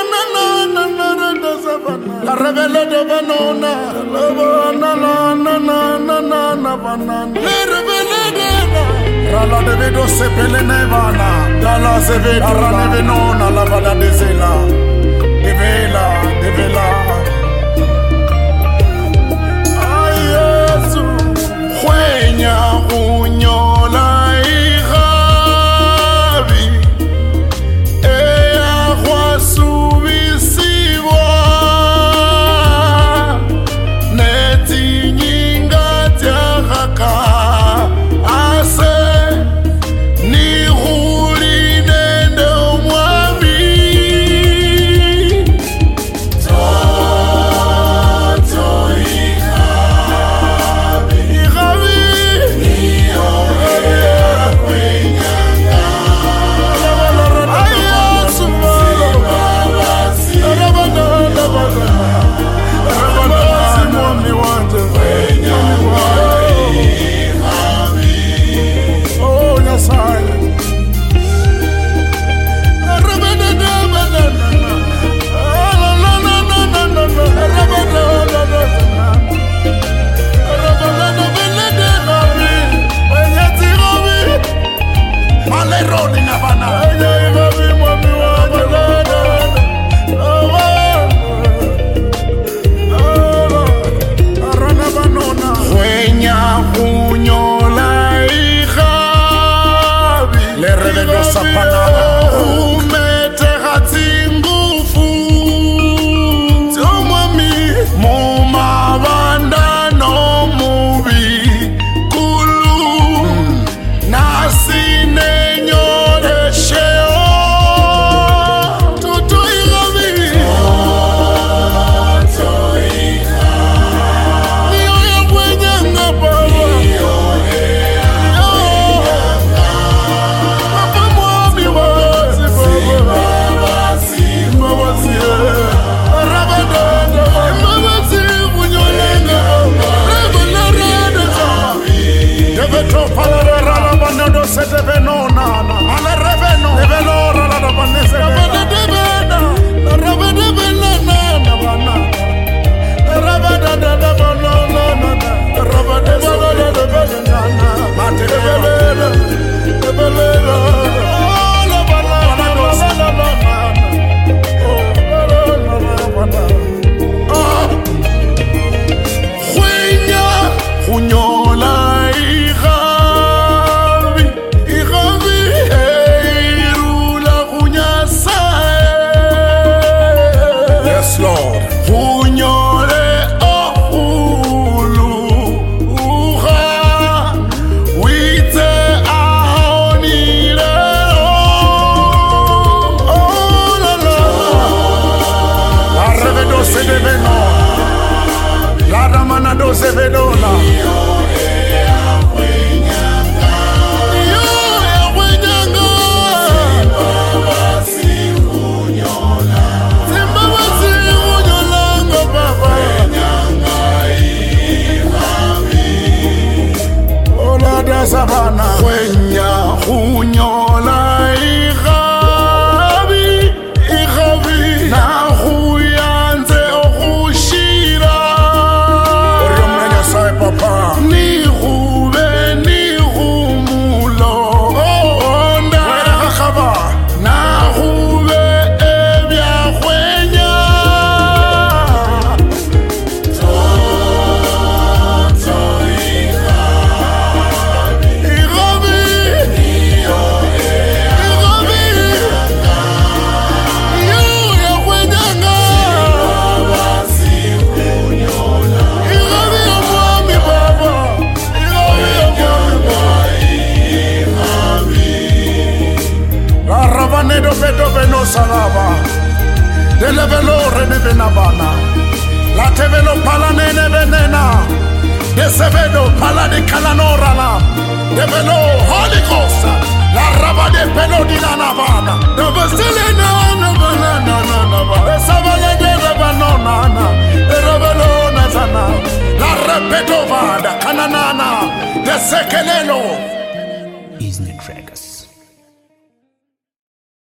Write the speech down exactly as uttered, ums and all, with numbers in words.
La rebelle de Benona, la na na na na na na banana. Le rebelle de Rala de Vedo sepele nevana, Dala Zeve, Rala Venona, la Vala de Zela, de Vela, de Vela. Ay, Jesús, Jueña, Uñola y Javi, Ea Juasubi. Savana, Jueña, Juñola y Javi, y Javi, na Juyanze o Jushira. Oriomenya sae papa. Ni Jube, ni Jumulo. Onda, Java, na Jube, Evia, Jueña. Salava de levelo renevena bana la tevelo pala nene venena de sevedo pala de calanora la de velo Holy Ghost la raba de pelo di la navana de veselena na banana na na de savale de banana na de revelo na sana la repeto vada cananana de sekelelo Isn't it Trackers?